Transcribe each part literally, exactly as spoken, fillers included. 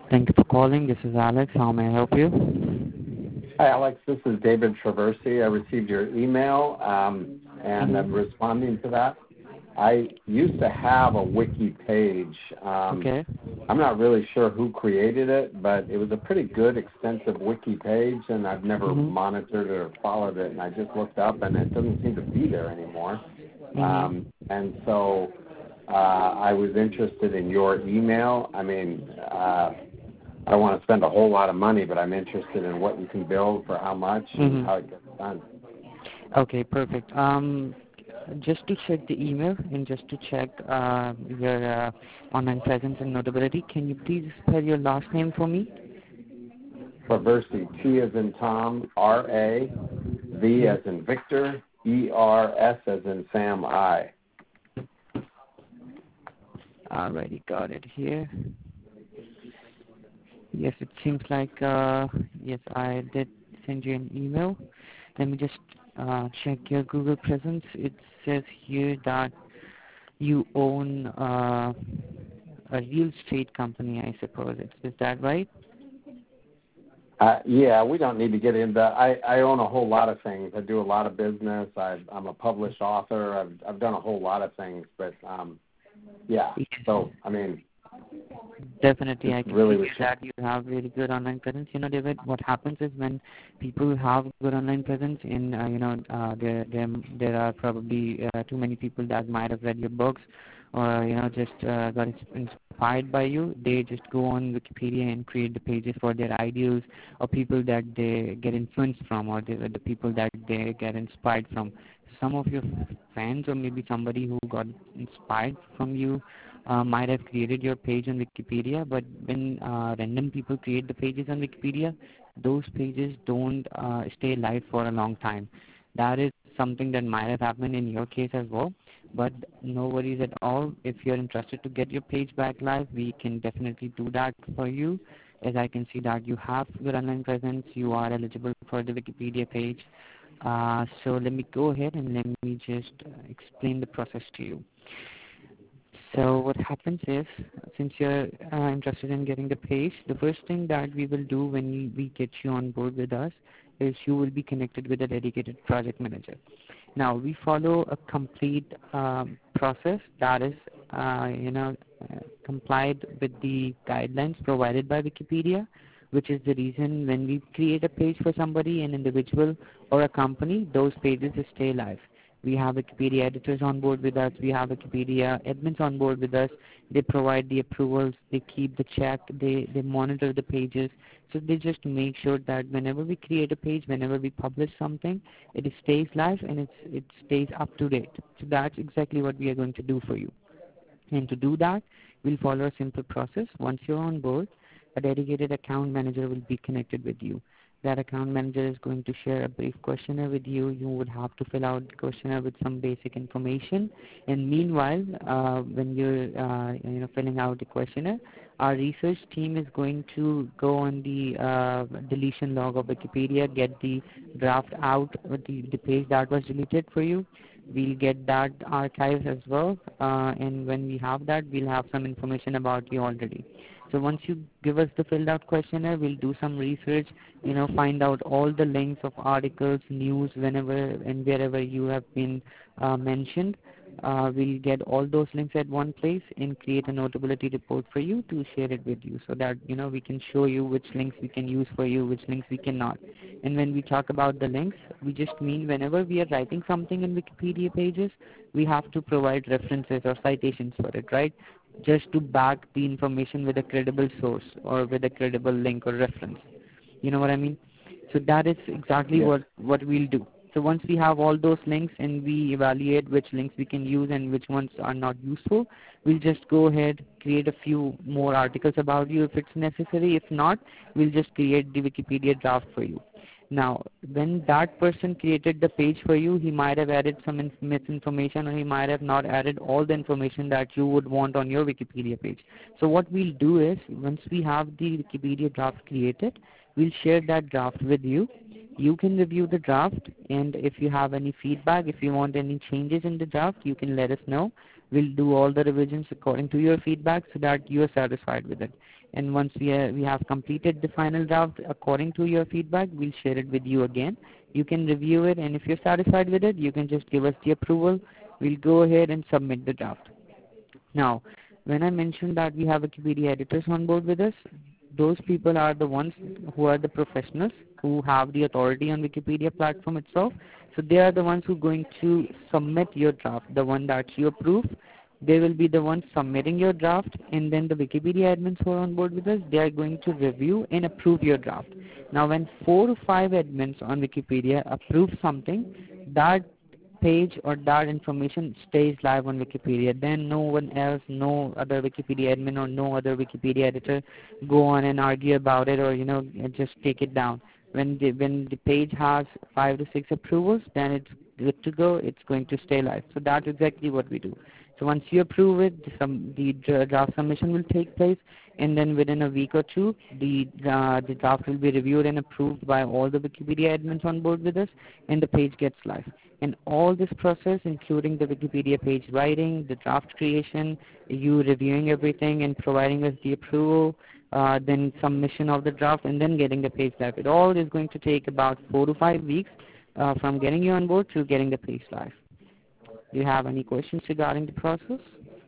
Thank you for calling. This is Alex. How may I help you? Hi, Alex. This is David Traversi. I received your email, um, and I'm Mm-hmm. responding to that. I used to have a wiki page. Um, Okay. I'm not really sure who created it, but it was a pretty good, extensive wiki page, and I've never Mm-hmm. monitored it or followed it. And I just looked up, and it doesn't seem to be there anymore. Mm-hmm. Um, and so uh, I was interested in your email. I mean, uh, I don't want to spend a whole lot of money, but I'm interested in what you can build for how much and Mm-hmm. how it gets done. Okay, perfect. Um, just to check the email and just to check uh, your uh, online presence and notability, can you please spell your last name for me? Traversi, T as in Tom, R A, V as Mm-hmm. in Victor, E R S as in Sam, I. Alrighty, got it here. Yes, it seems like, uh, yes, I did send you an email. Let me just uh, check your Google presence. It says here that you own uh, a real estate company, I suppose. Is, is that right? Uh, yeah, we don't need to get into. I, I own a whole lot of things. I do a lot of business. I've, I'm a published author. I've I've done a whole lot of things. But um, yeah. Yes. So I mean, Definitely, just I can really see was. that you have really good online presence. You know, David, what happens is when people have good online presence, in uh, you know, uh, there there there are probably uh, too many people that might have read your books, or you know, just uh, got inspired by you. They just go on Wikipedia and create the pages for their ideals, or people that they get influenced from, or the the people that they get inspired from. Some of your friends, or maybe somebody who got inspired from you, uh, might have created your page on Wikipedia, but when uh, random people create the pages on Wikipedia, those pages don't uh, stay live for a long time. That is something that might have happened in your case as well, but no worries at all. If you're interested to get your page back live, we can definitely do that for you. As I can see that you have good online presence, you are eligible for the Wikipedia page. Uh, so let me go ahead and let me just uh, explain the process to you. So what happens is, since you're uh, interested in getting the page, the first thing that we will do when we, we get you on board with us is you will be connected with a dedicated project manager. Now, we follow a complete um, process that is, uh, you know, uh, complied with the guidelines provided by Wikipedia, which is the reason when we create a page for somebody, an individual or a company, those pages stay live. We have Wikipedia editors on board with us. We have Wikipedia admins on board with us. They provide the approvals. They keep the check. They, they monitor the pages. So they just make sure that whenever we create a page, whenever we publish something, it stays live and it's, it stays up to date. So that's exactly what we are going to do for you. And to do that, we'll follow a simple process. Once you're on board, a dedicated account manager will be connected with you. That account manager is going to share a brief questionnaire with you. You would have to fill out the questionnaire with some basic information. And meanwhile, uh, when you're uh, you know filling out the questionnaire, our research team is going to go on the uh, deletion log of Wikipedia, get the draft out, with the, the page that was deleted for you. We'll get that archive as well, uh, and when we have that, we'll have some information about you already. So once you give us the filled out questionnaire, we'll do some research, you know, find out all the links of articles, news, whenever and wherever you have been uh, mentioned. Uh, we'll get all those links at one place and create a notability report for you to share it with you so that, you know, we can show you which links we can use for you, which links we cannot. And when we talk about the links, we just mean whenever we are writing something in Wikipedia pages, we have to provide references or citations for it, right? Just to back the information with a credible source or with a credible link or reference. You know what I mean? So that is exactly Yes. what, what we'll do. So once we have all those links and we evaluate which links we can use and which ones are not useful, we'll just go ahead, create a few more articles about you if it's necessary. If not, we'll just create the Wikipedia draft for you. Now, when that person created the page for you, he might have added some inf- misinformation, or he might have not added all the information that you would want on your Wikipedia page. So what we'll do is, once we have the Wikipedia draft created, we'll share that draft with you. You can review the draft, and if you have any feedback, if you want any changes in the draft, you can let us know. We'll do all the revisions according to your feedback so that you are satisfied with it. And once we, uh, we have completed the final draft according to your feedback, we'll share it with you again. You can review it, and if you're satisfied with it, you can just give us the approval. We'll go ahead and submit the draft. Now, when I mentioned that we have Wikipedia editors on board with us, those people are the ones who are the professionals who have the authority on Wikipedia platform itself. So they are the ones who are going to submit your draft, the one that you approve. They will be the ones submitting your draft, and then the Wikipedia admins who are on board with us, they are going to review and approve your draft. Now, when four to five admins on Wikipedia approve something, that page or that information stays live on Wikipedia. Then no one else, no other Wikipedia admin or no other Wikipedia editor go on and argue about it, or you know just take it down. When the when the page has five to six approvals, then it's good to go. It's going to stay live. So that's exactly what we do. So once you approve it, the, sum, the draft submission will take place, and then within a week or two, the uh, the draft will be reviewed and approved by all the Wikipedia admins on board with us, and the page gets live. And all this process, including the Wikipedia page writing, the draft creation, you reviewing everything and providing us the approval, uh, then submission of the draft, and then getting the page live. It all is going to take about four to five weeks uh, from getting you on board to getting the page live. Do you have any questions regarding the process?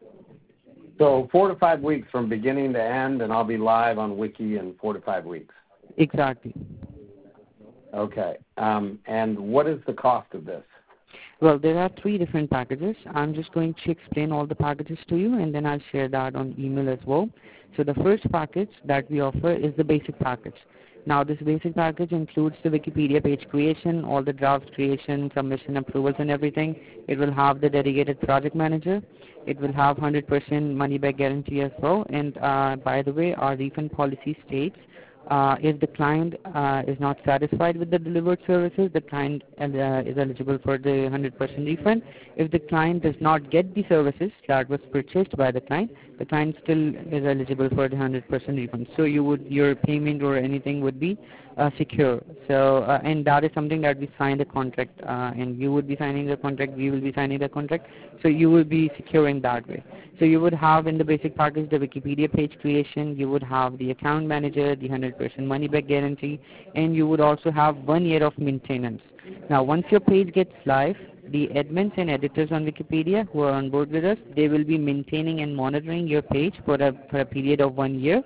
So four to five weeks from beginning to end, and I'll be live on Wiki in four to five weeks. Exactly. Okay. Um, and what is the cost of this? Well, there are three different packages. I'm just going to explain all the packages to you, and then I'll share that on email as well. So the first package that we offer is the basic package. Now, this basic package includes the Wikipedia page creation, all the draft creation, submission approvals and everything. It will have the dedicated project manager. It will have one hundred percent money back guarantee as well. And uh, by the way, our refund policy states Uh, if the client uh, is not satisfied with the delivered services, the client uh, is eligible for the one hundred percent refund. If the client does not get the services that was purchased by the client, the client still is eligible for the one hundred percent refund. So you would, your payment or anything would be uh, secure. So uh, and that is something that we sign the contract, uh, and you would be signing the contract, we will be signing the contract. So you will be securing that way. So you would have in the basic package the Wikipedia page creation, you would have the account manager, the one hundred percent money back guarantee, and you would also have one year of maintenance. Now once your page gets live, the admins and editors on Wikipedia who are on board with us, they will be maintaining and monitoring your page for a, for a period of one year.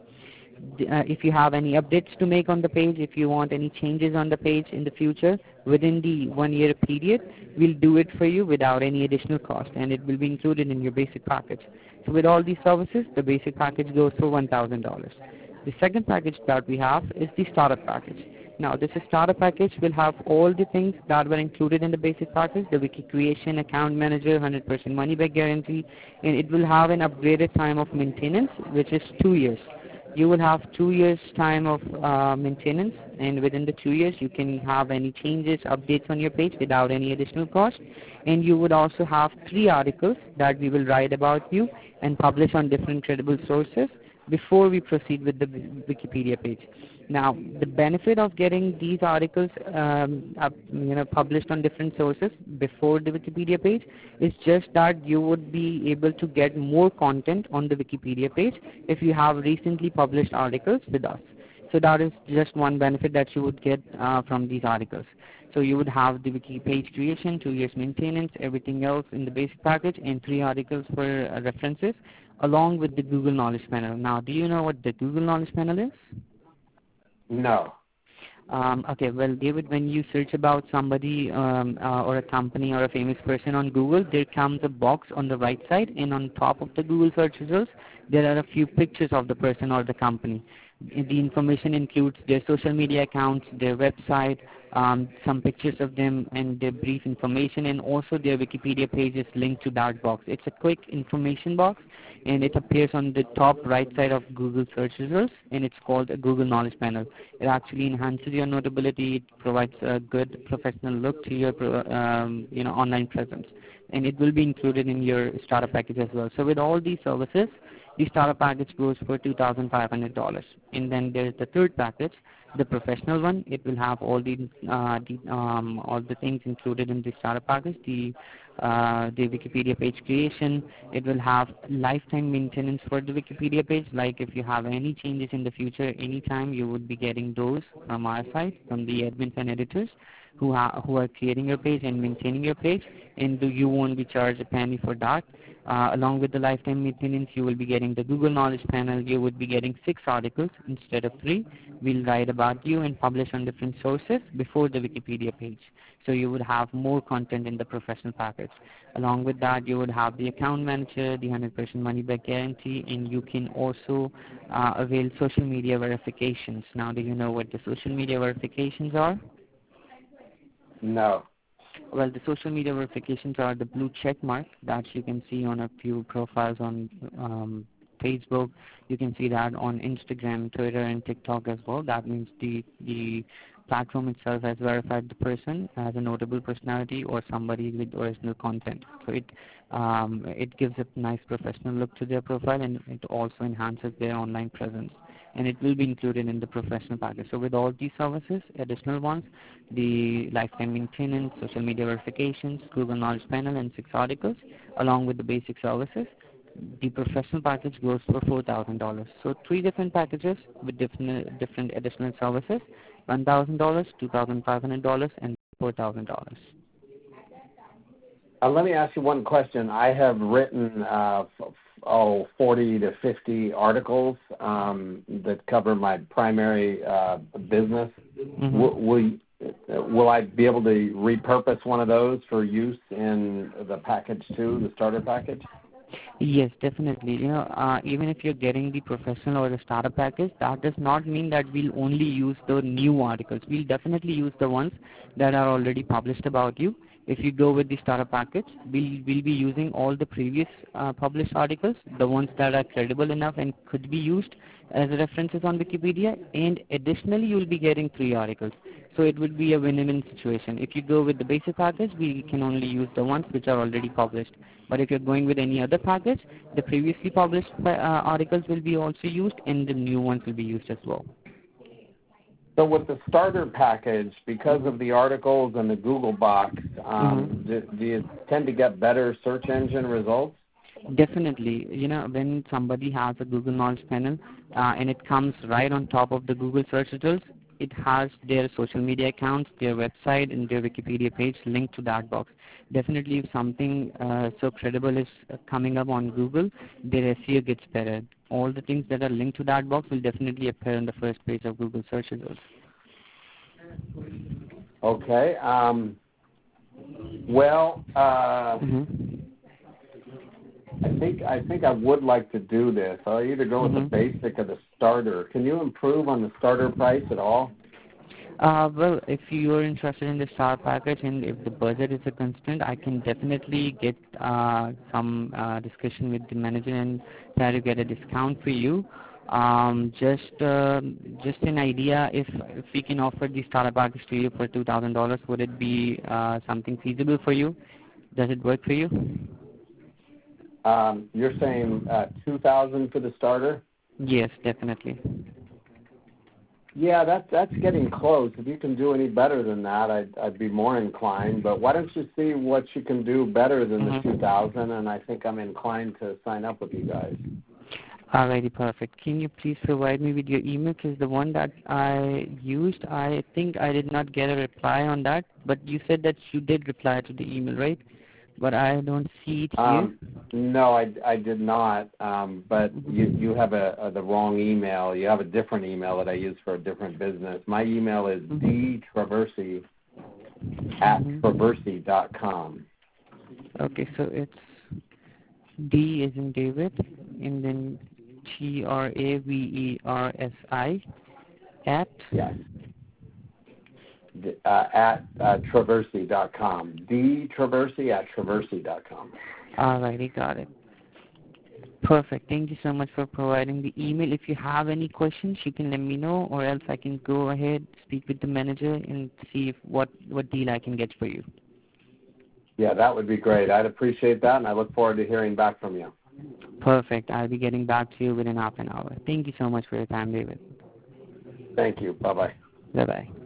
Uh, if you have any updates to make on the page, if you want any changes on the page in the future, within the one year period, we'll do it for you without any additional cost, and it will be included in your basic package. So with all these services, the basic package goes for one thousand dollars. The second package that we have is the startup package. Now this startup package will have all the things that were included in the basic package, the wiki creation, account manager, one hundred percent money back guarantee, and it will have an upgraded time of maintenance, which is two years. You will have two years time of uh, maintenance, and within the two years you can have any changes, updates on your page without any additional cost. And you would also have three articles that we will write about you and publish on different credible sources before we proceed with the Wikipedia page. Now, the benefit of getting these articles um, up, you know, published on different sources before the Wikipedia page is just that you would be able to get more content on the Wikipedia page if you have recently published articles with us. So that is just one benefit that you would get uh, from these articles. So you would have the wiki page creation, two years maintenance, everything else in the basic package, and three articles for uh, references, along with the Google Knowledge Panel. Now, do you know what the Google Knowledge Panel is? No. Um, okay, well, David, when you search about somebody um, uh, or a company or a famous person on Google, there comes a box on the right side, and on top of the Google search results, there are a few pictures of the person or the company. The information includes their social media accounts, their website, um, some pictures of them, and their brief information, and also their Wikipedia page is linked to that box. It's a quick information box, and it appears on the top right side of Google search results, and it's called a Google Knowledge Panel. It actually enhances your notability. It provides a good professional look to your um, you know online presence, and it will be included in your starter package as well. So with all these services, The starter package goes for two thousand five hundred dollars. And then there's the third package, the professional one. It will have all the, uh, the um, all the things included in the starter package. The uh, the Wikipedia page creation. It will have lifetime maintenance for the Wikipedia page. Like if you have any changes in the future, anytime, you would be getting those from our side, from the admins and editors who, ha- who are creating your page and maintaining your page, and you won't be charged a penny for that. Uh, along with the lifetime maintenance, you will be getting the Google Knowledge Panel. You would be getting six articles instead of three. We'll write about you and publish on different sources before the Wikipedia page. So you would have more content in the professional package. Along with that, you would have the account manager, the one hundred percent money back guarantee, and you can also uh, avail social media verifications. Now, do you know what the social media verifications are? No. Well, the social media verifications are the blue check mark that you can see on a few profiles on um, Facebook. You can see that on Instagram, Twitter, and TikTok as well. That means the the platform itself has verified the person as a notable personality or somebody with original content. So it um, it gives a nice professional look to their profile, and it also enhances their online presence. And it will be included in the professional package. So with all these services, additional ones, the lifetime maintenance, social media verifications, Google Knowledge Panel, and six articles, along with the basic services, the professional package goes for four thousand dollars. So three different packages with different different additional services: one thousand dollars, two thousand five hundred dollars, and four thousand dollars. Uh, let me ask you one question. I have written uh, f- oh forty to fifty articles um, that cover my primary uh, business. Mm-hmm. W- will will I be able to repurpose one of those for use in the package two, the starter package? Yes, definitely. You know, uh, even if you're getting the professional or the starter package, that does not mean that we'll only use the new articles. We'll definitely use the ones that are already published about you. If you go with the starter package, we'll, we'll be using all the previous uh, published articles, the ones that are credible enough and could be used as references on Wikipedia, and additionally you'll be getting three articles. So it would be a win-win situation. If you go with the basic package, we can only use the ones which are already published. But if you're going with any other package, the previously published uh, articles will be also used, and the new ones will be used as well. So with the starter package, because of the articles and the Google box, um, mm-hmm. do, do you tend to get better search engine results? Definitely. You know, when somebody has a Google Knowledge Panel uh, and it comes right on top of the Google search results, it has their social media accounts, their website, and their Wikipedia page linked to that box. Definitely, if something uh, so credible is uh, coming up on Google, their S E O gets better. All the things that are linked to that box will definitely appear on the first page of Google search results. Okay. Um, well, uh, mm-hmm. I think I think I would like to do this. I'll either go with mm-hmm. the basic or the starter. Can you improve on the starter price at all? Uh, well, if you're interested in the star package and if the budget is a constant, I can definitely get uh, some uh, discussion with the manager and try to get a discount for you. Um, just uh, just an idea, if if we can offer the starter package to you for two thousand dollars, would it be uh, something feasible for you? Does it work for you? Um, you're saying uh, two thousand dollars for the starter? Yes, definitely. Yeah, that's that's getting close. If you can do any better than that, I'd I'd be more inclined. But why don't you see what you can do better than mm-hmm. the two thousand? And I think I'm inclined to sign up with you guys. Alrighty, perfect. Can you please provide me with your email? Because the one that I used, I think I did not get a reply on that. But you said that you did reply to the email, right? But I don't see it here. Um, no, I, I did not. Um, but you you have a, a the wrong email. You have a different email that I use for a different business. My email is mm-hmm. dtraversi at mm-hmm. traversi dot com. Okay, so it's D as in David, and then T R A V E R S I at yes. Uh, at uh, traversi dot com. dtraversi at traversi dot com. Alrighty, got it. Perfect. Thank you so much for providing the email. If you have any questions, you can let me know, or else I can go ahead, speak with the manager, and see if what, what deal I can get for you. Yeah, that would be great. I'd appreciate that, and I look forward to hearing back from you. Perfect. I'll be getting back to you within half an hour. Thank you so much for your time, David. Thank you. Bye-bye. Bye-bye.